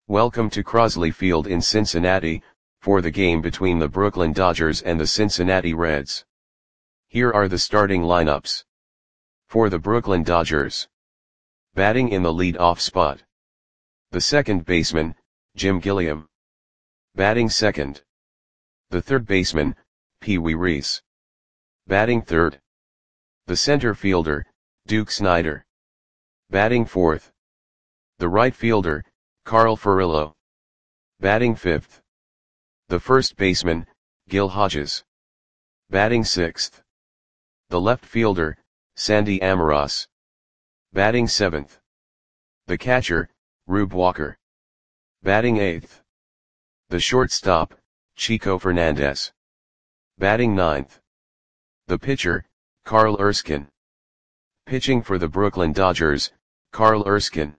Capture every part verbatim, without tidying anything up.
Welcome to Crosley Field in Cincinnati, for the game between the Brooklyn Dodgers and the Cincinnati Reds. Here are the starting lineups. For the Brooklyn Dodgers. Batting in the lead-off spot. The second baseman, Jim Gilliam. Batting second. The third baseman, Pee Wee Reese. Batting third. The center fielder, Duke Snider. Batting fourth. The right fielder, Carl Furillo. Batting fifth. The first baseman, Gil Hodges. Batting sixth. The left fielder, Sandy Almaraz. Batting seventh. The catcher, Rube Walker. Batting eighth. The shortstop, Chico Fernandez. Batting ninth. The pitcher, Carl Erskine. Pitching for the Brooklyn Dodgers, Carl Erskine.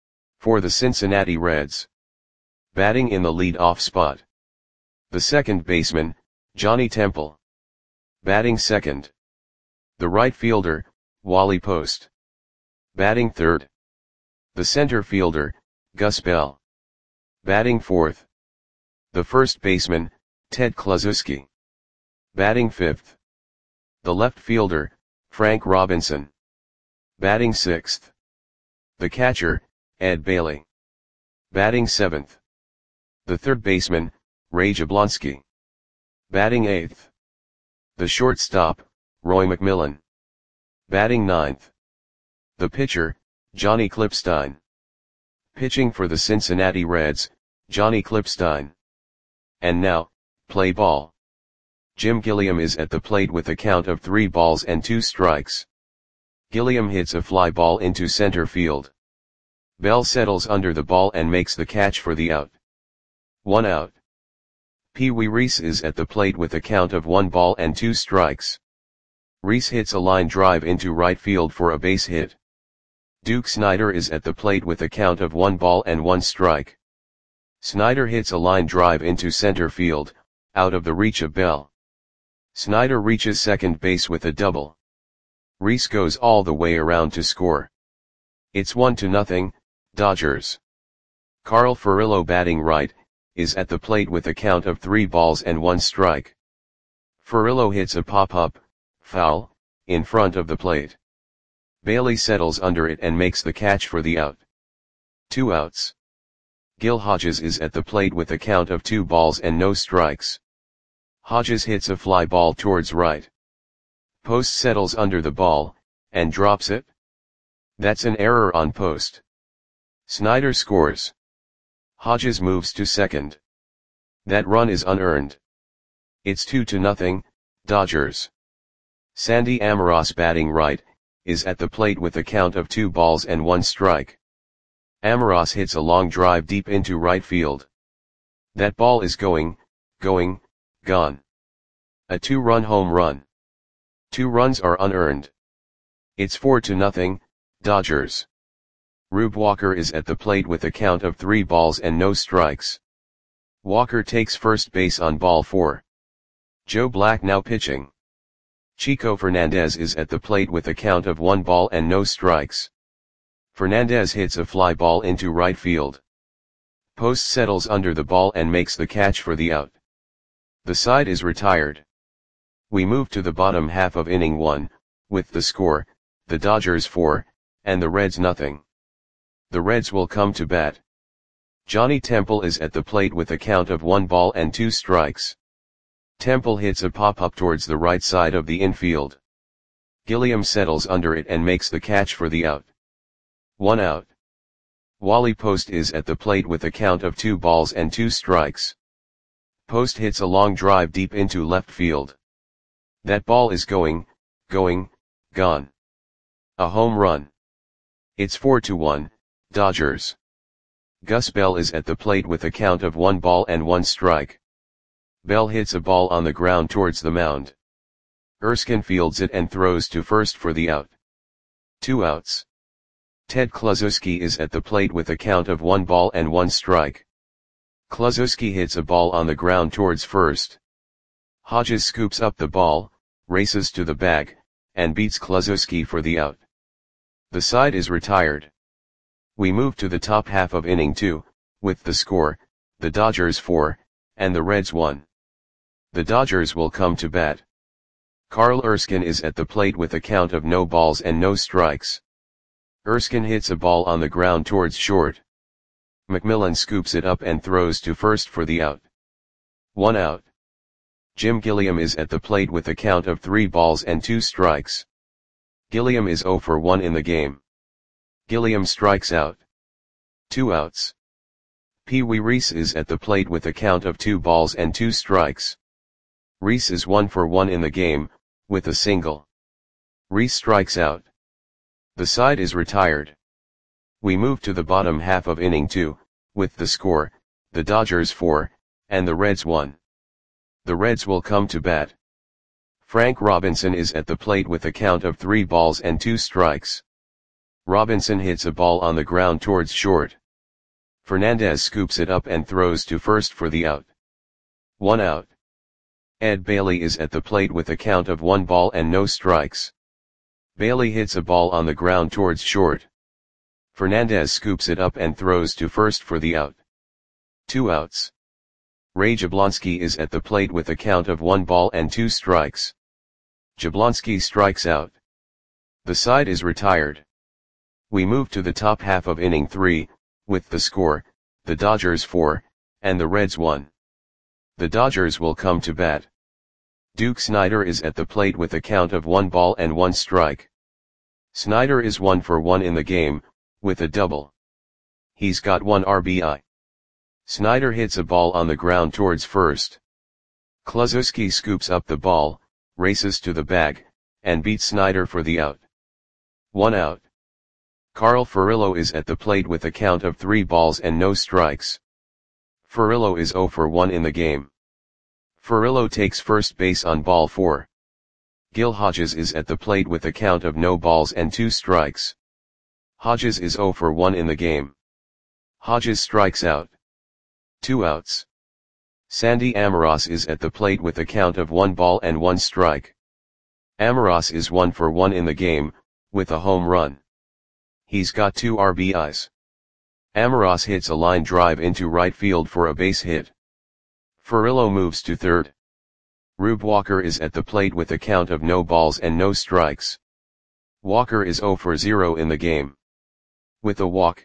For the Cincinnati Reds. Batting in the lead-off spot. The second baseman, Johnny Temple. Batting second. The right fielder, Wally Post. Batting third. The center fielder, Gus Bell. Batting fourth. The first baseman, Ted Kluszewski. Batting fifth. The left fielder, Frank Robinson. Batting sixth. The catcher, Ed Bailey. Batting seventh. The third baseman, Ray Jablonski. Batting eighth. The shortstop, Roy McMillan. Batting ninth. The pitcher, Johnny Klippstein. Pitching for the Cincinnati Reds, Johnny Klippstein. And now, play ball. Jim Gilliam is at the plate with a count of three balls and two strikes. Gilliam hits a fly ball into center field. Bell settles under the ball and makes the catch for the out. One out. Pee Wee Reese is at the plate with a count of one ball and two strikes. Reese hits a line drive into right field for a base hit. Duke Snider is at the plate with a count of one ball and one strike. Snider hits a line drive into center field, out of the reach of Bell. Snider reaches second base with a double. Reese goes all the way around to score. It's one to nothing, Dodgers. Carl Furillo, batting right, is at the plate with a count of three balls and one strike. Furillo hits a pop-up, foul, in front of the plate. Bailey settles under it and makes the catch for the out. Two outs. Gil Hodges is at the plate with a count of two balls and no strikes. Hodges hits a fly ball towards right. Post settles under the ball, and drops it. That's an error on Post. Snider scores. Hodges moves to second. That run is unearned. It's two to nothing, Dodgers. Sandy Almaraz, batting right, is at the plate with a count of two balls and one strike. Almaraz hits a long drive deep into right field. That ball is going, going, gone. A two-run home run. Two runs are unearned. It's four to nothing, Dodgers. Rube Walker is at the plate with a count of three balls and no strikes. Walker takes first base on ball four. Joe Black now pitching. Chico Fernandez is at the plate with a count of one ball and no strikes. Fernandez hits a fly ball into right field. Post settles under the ball and makes the catch for the out. The side is retired. We move to the bottom half of inning one, with the score, the Dodgers four, and the Reds nothing. The Reds will come to bat. Johnny Temple is at the plate with a count of one ball and two strikes. Temple hits a pop-up towards the right side of the infield. Gilliam settles under it and makes the catch for the out. One out. Wally Post is at the plate with a count of two balls and two strikes. Post hits a long drive deep into left field. That ball is going, going, gone. A home run. It's four to one, Dodgers. Gus Bell is at the plate with a count of one ball and one strike. Bell hits a ball on the ground towards the mound. Erskine fields it and throws to first for the out. Two outs. Ted Kluszewski is at the plate with a count of one ball and one strike. Kluszewski hits a ball on the ground towards first. Hodges scoops up the ball, races to the bag, and beats Kluszewski for the out. The side is retired. We move to the top half of inning two, with the score, the Dodgers four, and the Reds one. The Dodgers will come to bat. Carl Erskine is at the plate with a count of no balls and no strikes. Erskine hits a ball on the ground towards short. McMillan scoops it up and throws to first for the out. One out. Jim Gilliam is at the plate with a count of three balls and two strikes. Gilliam is zero for one in the game. Gilliam strikes out. Two outs. Pee Wee Reese is at the plate with a count of two balls and two strikes. Reese is one for one in the game, with a single. Reese strikes out. The side is retired. We move to the bottom half of inning two, with the score, the Dodgers four, and the Reds one. The Reds will come to bat. Frank Robinson is at the plate with a count of three balls and two strikes. Robinson hits a ball on the ground towards short. Fernandez scoops it up and throws to first for the out. One out. Ed Bailey is at the plate with a count of one ball and no strikes. Bailey hits a ball on the ground towards short. Fernandez scoops it up and throws to first for the out. Two outs. Ray Jablonski is at the plate with a count of one ball and two strikes. Jablonski strikes out. The side is retired. We move to the top half of inning three, with the score, the Dodgers four, and the Reds one. The Dodgers will come to bat. Duke Snider is at the plate with a count of one ball and one strike. Snider is one for one in the game, with a double. He's got one R B I. Snider hits a ball on the ground towards first. Kluszewski scoops up the ball, races to the bag, and beats Snider for the out. One out. Carl Furillo is at the plate with a count of three balls and no strikes. Furillo is zero for one in the game. Furillo takes first base on ball four. Gil Hodges is at the plate with a count of no balls and two strikes. Hodges is zero for one in the game. Hodges strikes out. Two outs. Sandy Amoros is at the plate with a count of one ball and one strike. Amoros is one for one in the game, with a home run. He's got two R B Is. Amoros hits a line drive into right field for a base hit. Furillo moves to third. Rube Walker is at the plate with a count of no balls and no strikes. Walker is zero for zero in the game. With a walk.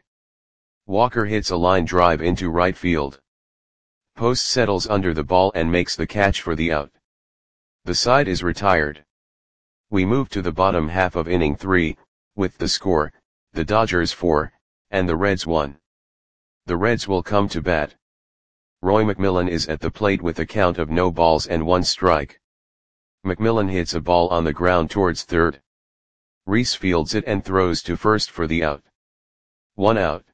Walker hits a line drive into right field. Post settles under the ball and makes the catch for the out. The side is retired. We move to the bottom half of inning three, with the score, the Dodgers four, and the Reds one. The Reds will come to bat. Roy McMillan is at the plate with a count of no balls and one strike. McMillan hits a ball on the ground towards third. Reese fields it and throws to first for the out. One out.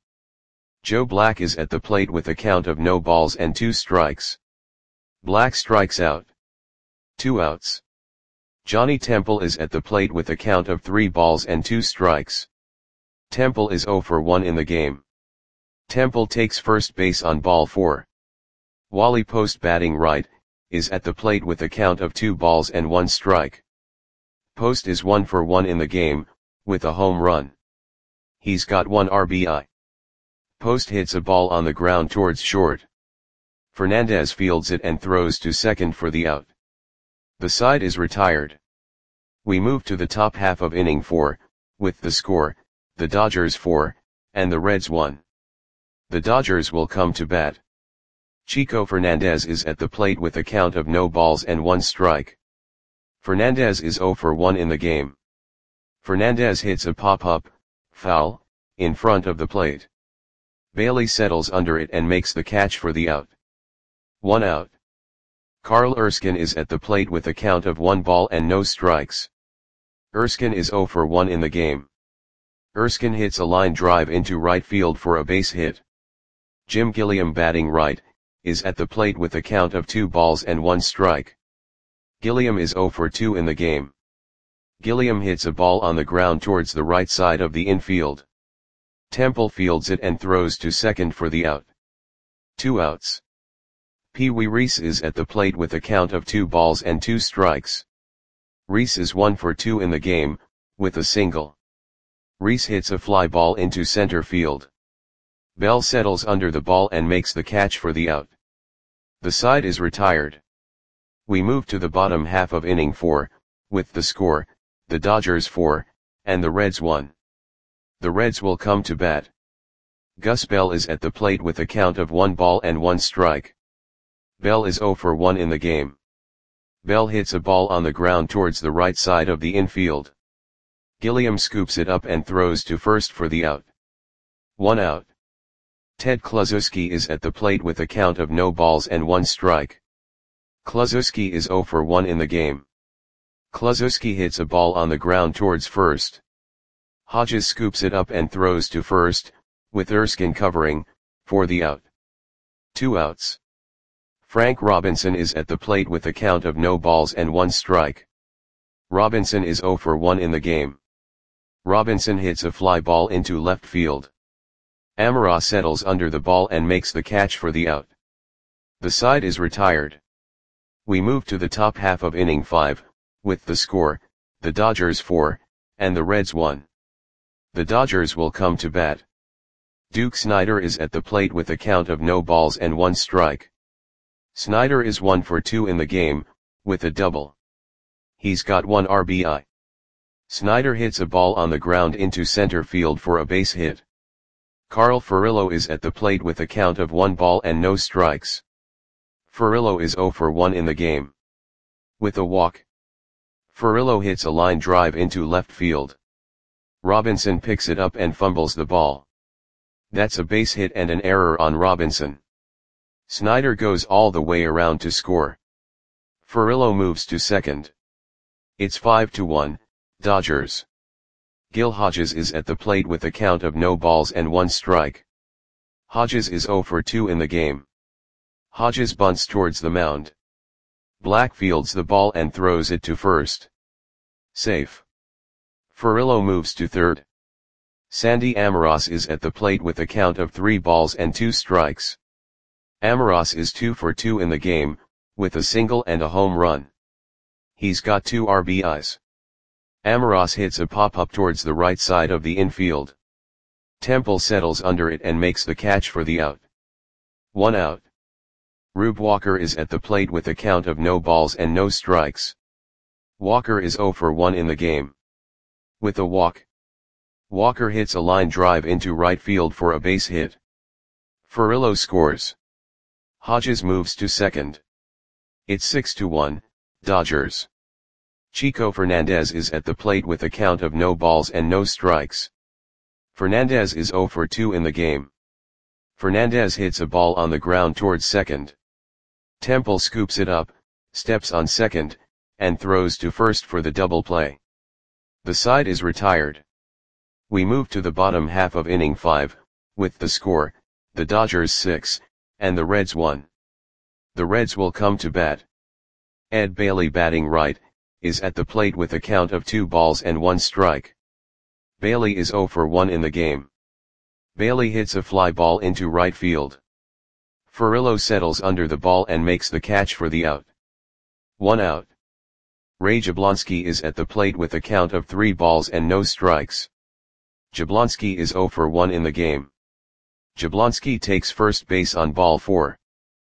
Joe Black is at the plate with a count of no balls and two strikes. Black strikes out. Two outs. Johnny Temple is at the plate with a count of three balls and two strikes. Temple is zero for one in the game. Temple takes first base on ball four. Wally Post, batting right, is at the plate with a count of two balls and one strike. Post is one for one in the game, with a home run. He's got one R B I. Post hits a ball on the ground towards short. Fernandez fields it and throws to second for the out. The side is retired. We move to the top half of inning four, with the score, the Dodgers four, and the Reds one. The Dodgers will come to bat. Chico Fernandez is at the plate with a count of no balls and one strike. Fernandez is zero for one in the game. Fernandez hits a pop-up, foul, in front of the plate. Bailey settles under it and makes the catch for the out. One out. Carl Erskine is at the plate with a count of one ball and no strikes. Erskine is zero for one in the game. Erskine hits a line drive into right field for a base hit. Jim Gilliam, batting right, is at the plate with a count of two balls and one strike. Gilliam is zero for two in the game. Gilliam hits a ball on the ground towards the right side of the infield. Temple fields it and throws to second for the out. Two outs. Pee Wee Reese is at the plate with a count of two balls and two strikes. Reese is one for two in the game, with a single. Reese hits a fly ball into center field. Bell settles under the ball and makes the catch for the out. The side is retired. We move to the bottom half of inning four, with the score, the Dodgers four, and the Reds one. The Reds will come to bat. Gus Bell is at the plate with a count of one ball and one strike. Bell is oh for one in the game. Bell hits a ball on the ground towards the right side of the infield. Gilliam scoops it up and throws to first for the out. One out. Ted Kluszewski is at the plate with a count of no balls and one strike. Kluszewski is oh for one in the game. Kluszewski hits a ball on the ground towards first. Hodges scoops it up and throws to first, with Erskine covering, for the out. Two outs. Frank Robinson is at the plate with a count of no balls and one strike. Robinson is oh for one in the game. Robinson hits a fly ball into left field. Amara settles under the ball and makes the catch for the out. The side is retired. We move to the top half of inning five, with the score, the Dodgers four, and the Reds one. The Dodgers will come to bat. Duke Snider is at the plate with a count of no balls and one strike. Snider is one for two in the game, with a double. He's got one R B I. Snider hits a ball on the ground into center field for a base hit. Carl Furillo is at the plate with a count of one ball and no strikes. Furillo is oh for one in the game. With a walk. Furillo hits a line drive into left field. Robinson picks it up and fumbles the ball. That's a base hit and an error on Robinson. Snider goes all the way around to score. Furillo moves to second. It's five to one, Dodgers. Gil Hodges is at the plate with a count of no balls and one strike. Hodges is oh for two in the game. Hodges bunts towards the mound. Black fields the ball and throws it to first. Safe. Furillo moves to third. Sandy Amaras is at the plate with a count of three balls and two strikes. Amaras is two for two in the game, with a single and a home run. He's got two R B Is. Amaras hits a pop-up towards the right side of the infield. Temple settles under it and makes the catch for the out. One out. Rube Walker is at the plate with a count of no balls and no strikes. Walker is oh for one in the game. With a walk. Walker hits a line drive into right field for a base hit. Furillo scores. Hodges moves to second. It's six to one, Dodgers. Chico Fernandez is at the plate with a count of no balls and no strikes. Fernandez is oh for two in the game. Fernandez hits a ball on the ground towards second. Temple scoops it up, steps on second, and throws to first for the double play. The side is retired. We move to the bottom half of inning five, with the score, the Dodgers six, and the Reds one. The Reds will come to bat. Ed Bailey, batting right, is at the plate with a count of two balls and one strike. Bailey is oh for one in the game. Bailey hits a fly ball into right field. Furillo settles under the ball and makes the catch for the out. One out. Ray Jablonski is at the plate with a count of three balls and no strikes. Jablonski is oh for one in the game. Jablonski takes first base on ball four.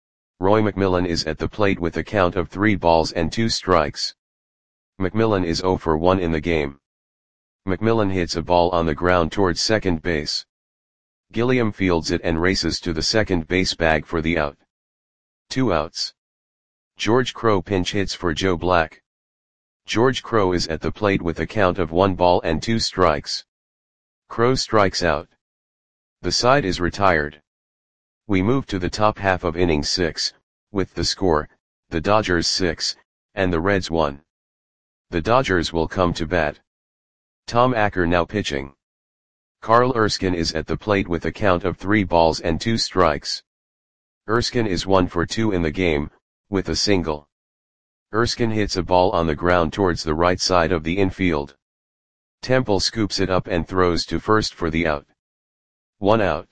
Roy McMillan is at the plate with a count of three balls and two strikes. McMillan is oh for one in the game. McMillan hits a ball on the ground towards second base. Gilliam fields it and races to the second base bag for the out. Two outs. George Crowe pinch hits for Joe Black. George Crowe is at the plate with a count of one ball and two strikes. Crowe strikes out. The side is retired. We move to the top half of inning six, with the score, the Dodgers six, and the Reds one. The Dodgers will come to bat. Tom Acker now pitching. Carl Erskine is at the plate with a count of three balls and two strikes. Erskine is one for two in the game, with a single. Erskine hits a ball on the ground towards the right side of the infield. Temple scoops it up and throws to first for the out. One out.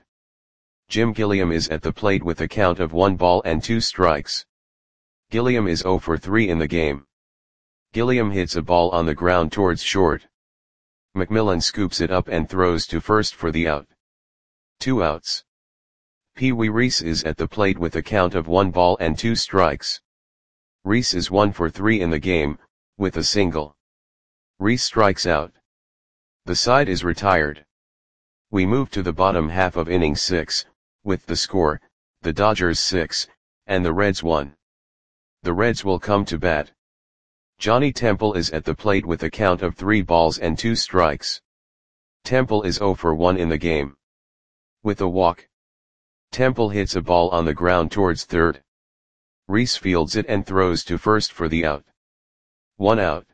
Jim Gilliam is at the plate with a count of one ball and two strikes. Gilliam is oh for three in the game. Gilliam hits a ball on the ground towards short. McMillan scoops it up and throws to first for the out. Two outs. Pee Wee Reese is at the plate with a count of one ball and two strikes. Reese is one for three in the game, with a single. Reese strikes out. The side is retired. We move to the bottom half of inning six, with the score, the Dodgers six, and the Reds one. The Reds will come to bat. Johnny Temple is at the plate with a count of three balls and two strikes. Temple is oh for one in the game. With a walk. Temple hits a ball on the ground towards third. Reese fields it and throws to first for the out. One out.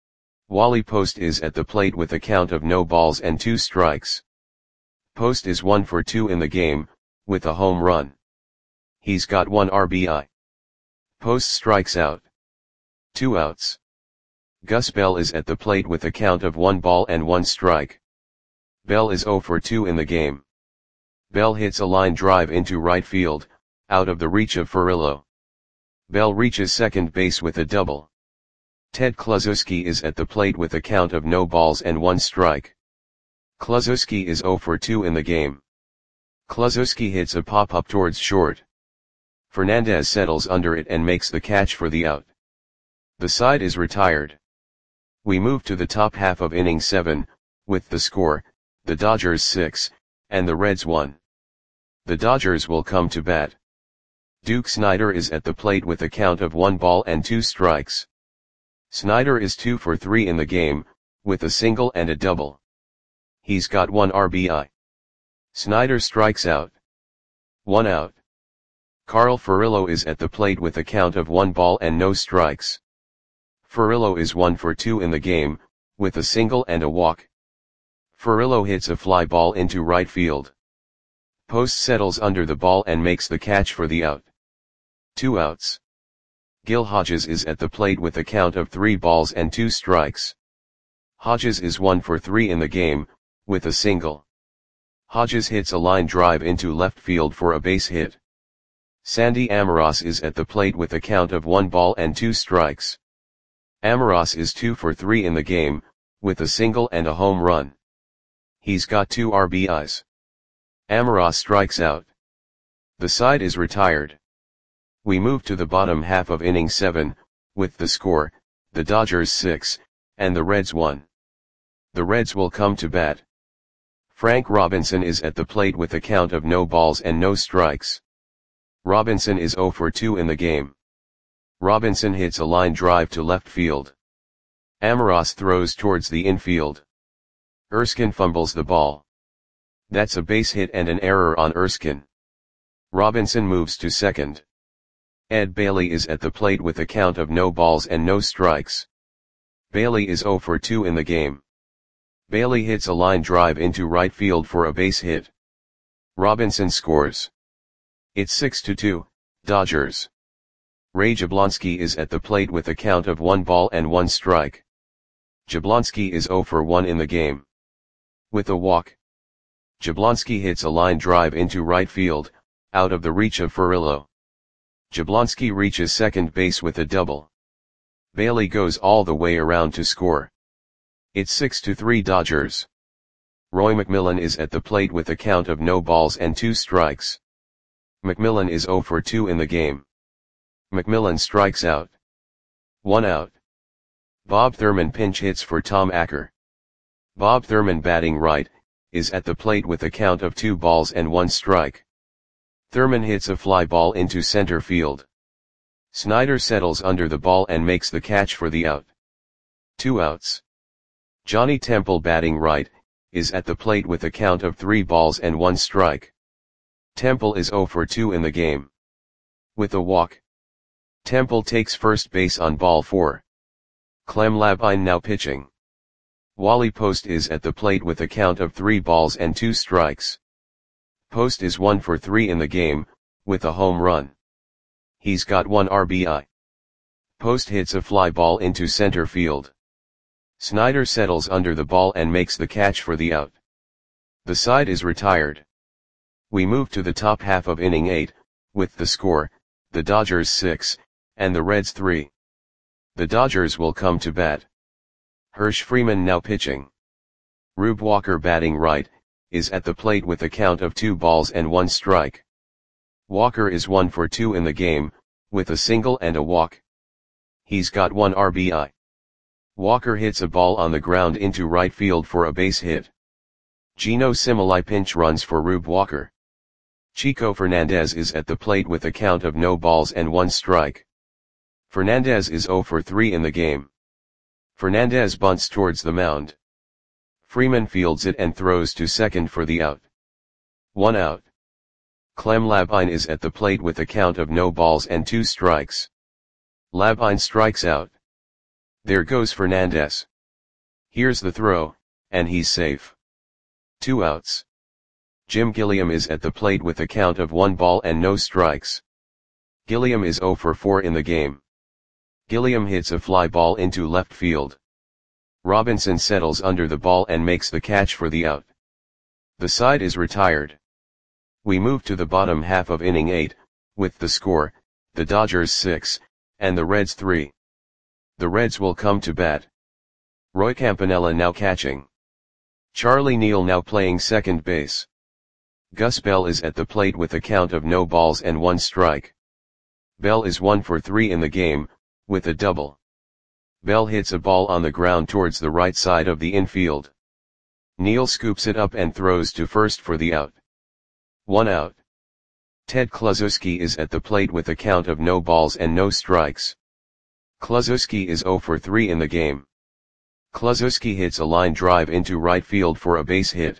Wally Post is at the plate with a count of no balls and two strikes. Post is one for two in the game, with a home run. He's got one R B I. Post strikes out. Two outs. Gus Bell is at the plate with a count of one ball and one strike. Bell is oh for two in the game. Bell hits a line drive into right field, out of the reach of Furillo. Bell reaches second base with a double. Ted Kluszewski is at the plate with a count of no balls and one strike. Kluszewski is oh for two in the game. Kluszewski hits a pop-up towards short. Fernandez settles under it and makes the catch for the out. The side is retired. We move to the top half of inning seven, with the score, the Dodgers six, and the Reds one. The Dodgers will come to bat. Duke Snider is at the plate with a count of one ball and two strikes. Snider is two for three in the game, with a single and a double. He's got one R B I. Snider strikes out. One out. Carl Furillo is at the plate with a count of one ball and no strikes. Furillo is one for two in the game, with a single and a walk. Furillo hits a fly ball into right field. Post settles under the ball and makes the catch for the out. Two outs. Gil Hodges is at the plate with a count of three balls and two strikes. Hodges is one for three in the game, with a single. Hodges hits a line drive into left field for a base hit. Sandy Amoros is at the plate with a count of one ball and two strikes. Amoros is two for three in the game, with a single and a home run. He's got two R B Is. Amoros strikes out. The side is retired. We move to the bottom half of inning seven, with the score, the Dodgers six, and the Reds one. The Reds will come to bat. Frank Robinson is at the plate with a count of no balls and no strikes. Robinson is oh for two in the game. Robinson hits a line drive to left field. Amoros throws towards the infield. Erskine fumbles the ball. That's a base hit and an error on Erskine. Robinson moves to second. Ed Bailey is at the plate with a count of no balls and no strikes. Bailey is oh for two in the game. Bailey hits a line drive into right field for a base hit. Robinson scores. It's six to two, Dodgers. Ray Jablonski is at the plate with a count of one ball and one strike. Jablonski is oh for one in the game. With a walk. Jablonski hits a line drive into right field, out of the reach of Furillo. Jablonski reaches second base with a double. Bailey goes all the way around to score. It's six to three Dodgers. Roy McMillan is at the plate with a count of no balls and two strikes. McMillan is oh for two in the game. McMillan strikes out. One out. Bob Thurman pinch hits for Tom Acker. Bob Thurman, batting right, is at the plate with a count of two balls and one strike. Thurman hits a fly ball into center field. Snider settles under the ball and makes the catch for the out. Two outs. Johnny Temple, batting right, is at the plate with a count of three balls and one strike. Temple is oh for two in the game. With a walk. Temple takes first base on ball four. Clem Labine now pitching. Wally Post is at the plate with a count of three balls and two strikes. Post is one for three in the game, with a home run. He's got one R B I. Post hits a fly ball into center field. Snider settles under the ball and makes the catch for the out. The side is retired. We move to the top half of inning eight, with the score, the Dodgers six, and the Reds three. The Dodgers will come to bat. Hirsch Freeman now pitching. Rube Walker, batting right, is at the plate with a count of two balls and one strike. Walker is one for two in the game, with a single and a walk. He's got one R B I. Walker hits a ball on the ground into right field for a base hit. Geno Similai pinch runs for Rube Walker. Chico Fernandez is at the plate with a count of no balls and one strike. Fernandez is zero for three in the game. Fernandez bunts towards the mound. Freeman fields it and throws to second for the out. One out. Clem Labine is at the plate with a count of no balls and two strikes. Labine strikes out. There goes Fernandez. Here's the throw, and he's safe. Two outs. Jim Gilliam is at the plate with a count of one ball and no strikes. Gilliam is zero for four in the game. Gilliam hits a fly ball into left field. Robinson settles under the ball and makes the catch for the out. The side is retired. We move to the bottom half of inning eight, with the score, the Dodgers six, and the Reds three. The Reds will come to bat. Roy Campanella now catching. Charlie Neal now playing second base. Gus Bell is at the plate with a count of no balls and one strike. Bell is one for three in the game, with a double. Bell hits a ball on the ground towards the right side of the infield. Neal scoops it up and throws to first for the out. One out. Ted Kluszewski is at the plate with a count of no balls and no strikes. Kluszewski is zero for three in the game. Kluszewski hits a line drive into right field for a base hit.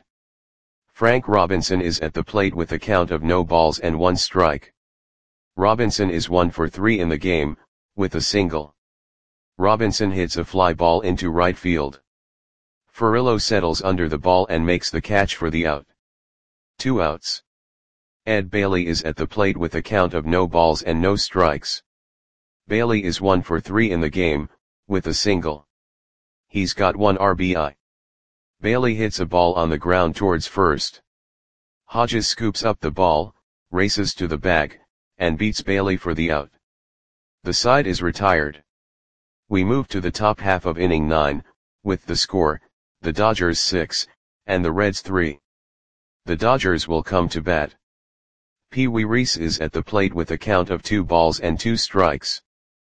Frank Robinson is at the plate with a count of no balls and one strike. Robinson is one for three in the game, with a single. Robinson hits a fly ball into right field. Furillo settles under the ball and makes the catch for the out. Two outs. Ed Bailey is at the plate with a count of no balls and no strikes. Bailey is one for three in the game, with a single. He's got one R B I. Bailey hits a ball on the ground towards first. Hodges scoops up the ball, races to the bag, and beats Bailey for the out. The side is retired. We move to the top half of inning nine, with the score, the Dodgers six, and the Reds three. The Dodgers will come to bat. Pee Wee Reese is at the plate with a count of two balls and two strikes.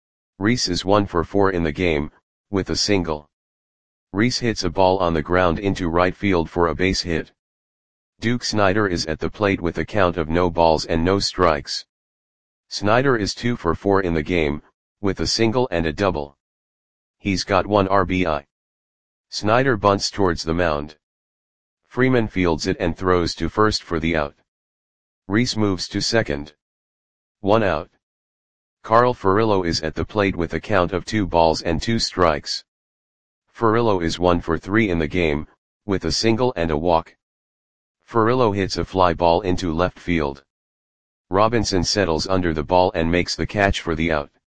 Reese is one for four in the game, with a single. Reese hits a ball on the ground into right field for a base hit. Duke Snider is at the plate with a count of no balls and no strikes. Snider is two for four in the game, with a single and a double. He's got one R B I. Snider bunts towards the mound. Freeman fields it and throws to first for the out. Reese moves to second. One out. Carl Furillo is at the plate with a count of two balls and two strikes. Furillo is one for three in the game, with a single and a walk. Furillo hits a fly ball into left field. Robinson settles under the ball and makes the catch for the out.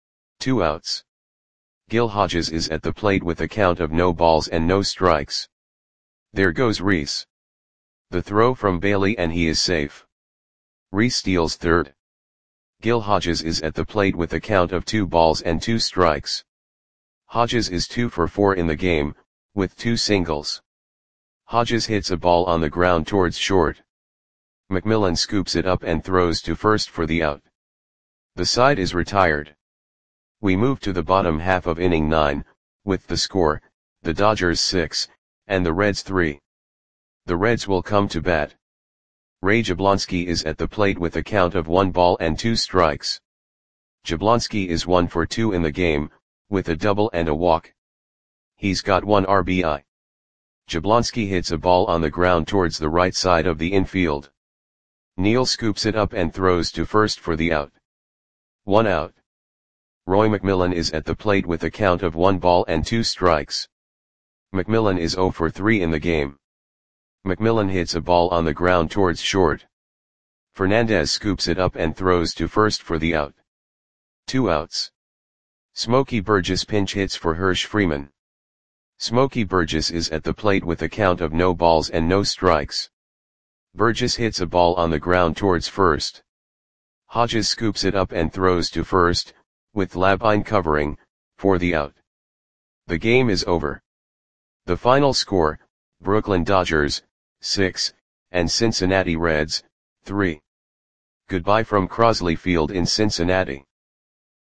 Two outs. Gil Hodges is at the plate with a count of no balls and no strikes. There goes Reese. The throw from Bailey and he is safe. Reese steals third. Gil Hodges is at the plate with a count of two balls and two strikes. Hodges is two for four in the game, with two singles. Hodges hits a ball on the ground towards short. McMillan scoops it up and throws to first for the out. The side is retired. We move to the bottom half of inning nine, with the score, the Dodgers six, and the Reds three. The Reds will come to bat. Ray Jablonski is at the plate with a count of one ball and two strikes. Jablonski is one for two in the game, with a double and a walk. He's got one R B I. Jablonski hits a ball on the ground towards the right side of the infield. Neal scoops it up and throws to first for the out. One out. Roy McMillan is at the plate with a count of one ball and two strikes. McMillan is zero for three in the game. McMillan hits a ball on the ground towards short. Fernandez scoops it up and throws to first for the out. Two outs. Smokey Burgess pinch hits for Hirsch Freeman. Smokey Burgess is at the plate with a count of no balls and no strikes. Burgess hits a ball on the ground towards first. Hodges scoops it up and throws to first, with Labine covering, for the out. The game is over. The final score, Brooklyn Dodgers, six, and Cincinnati Reds, three. Goodbye from Crosley Field in Cincinnati.